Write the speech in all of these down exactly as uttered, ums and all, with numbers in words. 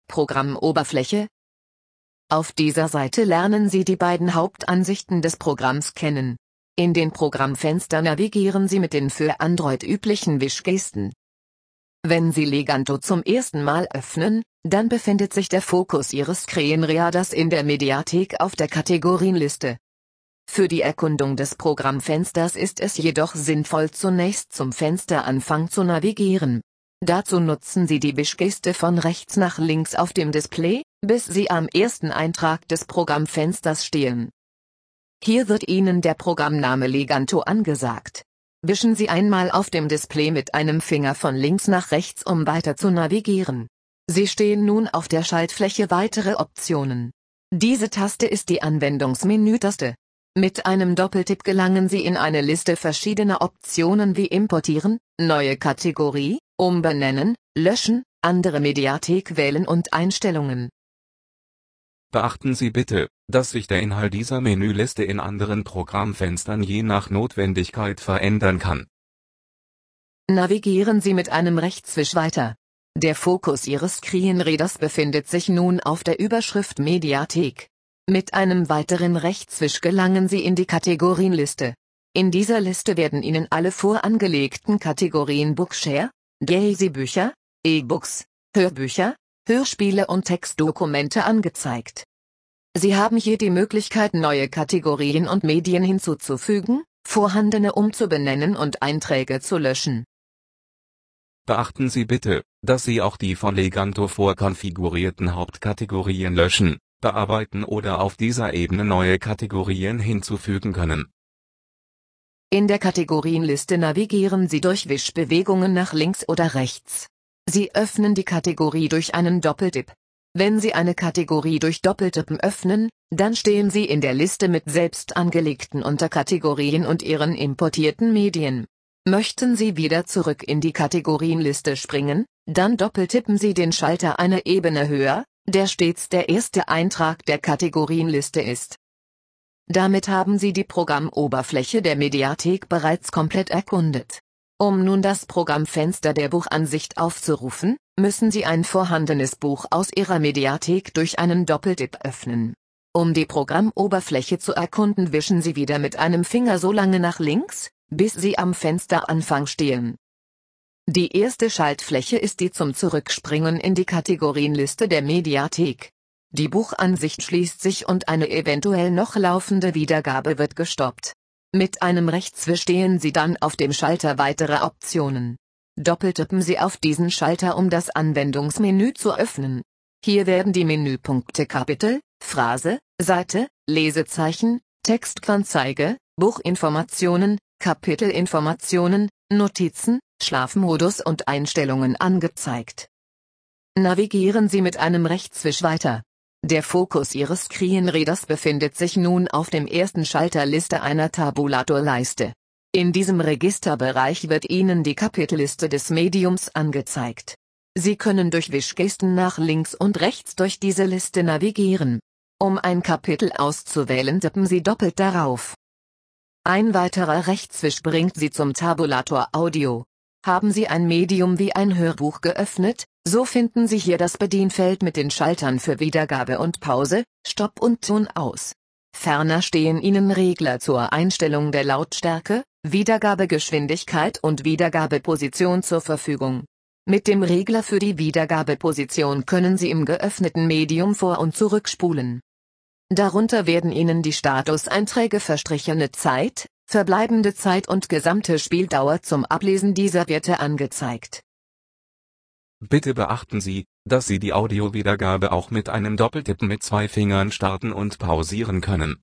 Programmoberfläche. Auf dieser Seite lernen Sie die beiden Hauptansichten des Programms kennen. In den Programmfenstern navigieren Sie mit den für Android üblichen Wischgesten. Wenn Sie Leganto zum ersten Mal öffnen, dann befindet sich der Fokus Ihres Screenreaders in der Mediathek auf der Kategorienliste. Für die Erkundung des Programmfensters ist es jedoch sinnvoll, zunächst zum Fensteranfang zu navigieren. Dazu nutzen Sie die Wischgeste von rechts nach links auf dem Display, bis Sie am ersten Eintrag des Programmfensters stehen. Hier wird Ihnen der Programmname Leganto angesagt. Wischen Sie einmal auf dem Display mit einem Finger von links nach rechts, um weiter zu navigieren. Sie stehen nun auf der Schaltfläche Weitere Optionen. Diese Taste ist die Anwendungsmenü-Taste. Mit einem Doppeltipp gelangen Sie in eine Liste verschiedener Optionen wie Importieren, Neue Kategorie, Umbenennen, Löschen, Andere Mediathek wählen und Einstellungen. Beachten Sie bitte, dass sich der Inhalt dieser Menüliste in anderen Programmfenstern je nach Notwendigkeit verändern kann. Navigieren Sie mit einem Rechtswisch weiter. Der Fokus Ihres Screenreaders befindet sich nun auf der Überschrift Mediathek. Mit einem weiteren Rechtswisch gelangen Sie in die Kategorienliste. In dieser Liste werden Ihnen alle vorangelegten Kategorien Bookshare, Daisy-Bücher, E-Books, Hörbücher, Hörspiele und Textdokumente angezeigt. Sie haben hier die Möglichkeit, neue Kategorien und Medien hinzuzufügen, vorhandene umzubenennen und Einträge zu löschen. Beachten Sie bitte, dass Sie auch die von Leganto vorkonfigurierten Hauptkategorien löschen, bearbeiten oder auf dieser Ebene neue Kategorien hinzufügen können. In der Kategorienliste navigieren Sie durch Wischbewegungen nach links oder rechts. Sie öffnen die Kategorie durch einen Doppeltipp. Wenn Sie eine Kategorie durch Doppeltippen öffnen, dann stehen Sie in der Liste mit selbst angelegten Unterkategorien und Ihren importierten Medien. Möchten Sie wieder zurück in die Kategorienliste springen, dann doppeltippen Sie den Schalter eine Ebene höher, der stets der erste Eintrag der Kategorienliste ist. Damit haben Sie die Programmoberfläche der Mediathek bereits komplett erkundet. Um nun das Programmfenster der Buchansicht aufzurufen, müssen Sie ein vorhandenes Buch aus Ihrer Mediathek durch einen Doppeltipp öffnen. Um die Programmoberfläche zu erkunden, wischen Sie wieder mit einem Finger so lange nach links, bis Sie am Fensteranfang stehen. Die erste Schaltfläche ist die zum Zurückspringen in die Kategorienliste der Mediathek. Die Buchansicht schließt sich und eine eventuell noch laufende Wiedergabe wird gestoppt. Mit einem Rechtswisch stehen Sie dann auf dem Schalter Weitere Optionen. Doppeltippen Sie auf diesen Schalter, um das Anwendungsmenü zu öffnen. Hier werden die Menüpunkte Kapitel, Phrase, Seite, Lesezeichen, Textanzeige, Buchinformationen, Kapitelinformationen, Notizen, Schlafmodus und Einstellungen angezeigt. Navigieren Sie mit einem Rechtswisch weiter. Der Fokus Ihres Screenreaders befindet sich nun auf dem ersten Schalter Liste einer Tabulatorleiste. In diesem Registerbereich wird Ihnen die Kapitelliste des Mediums angezeigt. Sie können durch Wischgesten nach links und rechts durch diese Liste navigieren. Um ein Kapitel auszuwählen, tippen Sie doppelt darauf. Ein weiterer Rechtswisch bringt Sie zum Tabulator Audio. Haben Sie ein Medium wie ein Hörbuch geöffnet, so finden Sie hier das Bedienfeld mit den Schaltern für Wiedergabe und Pause, Stopp und Ton aus. Ferner stehen Ihnen Regler zur Einstellung der Lautstärke, Wiedergabegeschwindigkeit und Wiedergabeposition zur Verfügung. Mit dem Regler für die Wiedergabeposition können Sie im geöffneten Medium vor- und zurückspulen. Darunter werden Ihnen die Statuseinträge verstrichene Zeit, verbleibende Zeit und gesamte Spieldauer zum Ablesen dieser Werte angezeigt. Bitte beachten Sie, dass Sie die Audiowiedergabe auch mit einem Doppeltippen mit zwei Fingern starten und pausieren können.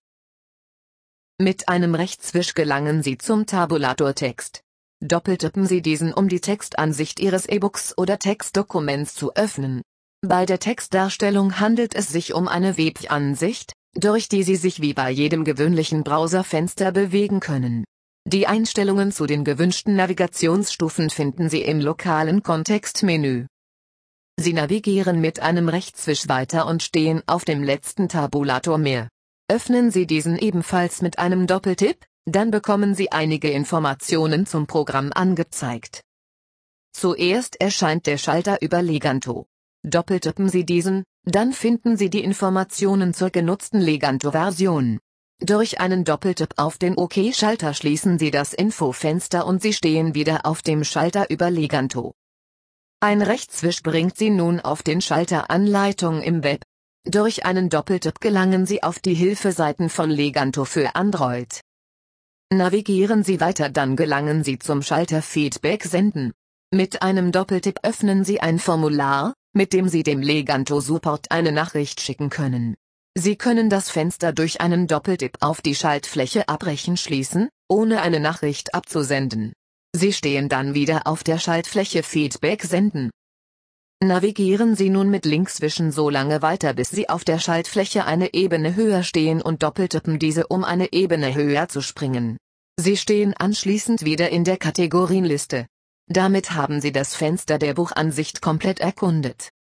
Mit einem Rechtswisch gelangen Sie zum Tabulator Text. Doppeltippen Sie diesen, um die Textansicht Ihres E-Books oder Textdokuments zu öffnen. Bei der Textdarstellung handelt es sich um eine Webansicht, durch die Sie sich wie bei jedem gewöhnlichen Browserfenster bewegen können. Die Einstellungen zu den gewünschten Navigationsstufen finden Sie im lokalen Kontextmenü. Sie navigieren mit einem Rechtswisch weiter und stehen auf dem letzten Tabulator Mehr. Öffnen Sie diesen ebenfalls mit einem Doppeltipp, dann bekommen Sie einige Informationen zum Programm angezeigt. Zuerst erscheint der Schalter über Leganto. Doppeltippen Sie diesen, dann finden Sie die Informationen zur genutzten Leganto-Version. Durch einen Doppeltipp auf den OK-Schalter schließen Sie das Infofenster und Sie stehen wieder auf dem Schalter über Leganto. Ein Rechtswisch bringt Sie nun auf den Schalter Anleitung im Web. Durch einen Doppeltipp gelangen Sie auf die Hilfeseiten von Leganto für Android. Navigieren Sie weiter, dann gelangen Sie zum Schalter Feedback senden. Mit einem Doppeltipp öffnen Sie ein Formular, mit dem Sie dem Leganto Support eine Nachricht schicken können. Sie können das Fenster durch einen Doppeltipp auf die Schaltfläche Abbrechen schließen, ohne eine Nachricht abzusenden. Sie stehen dann wieder auf der Schaltfläche Feedback senden. Navigieren Sie nun mit Linkswischen so lange weiter, bis Sie auf der Schaltfläche eine Ebene höher stehen und doppeltippen diese, um eine Ebene höher zu springen. Sie stehen anschließend wieder in der Kategorienliste. Damit haben Sie das Fenster der Buchansicht komplett erkundet.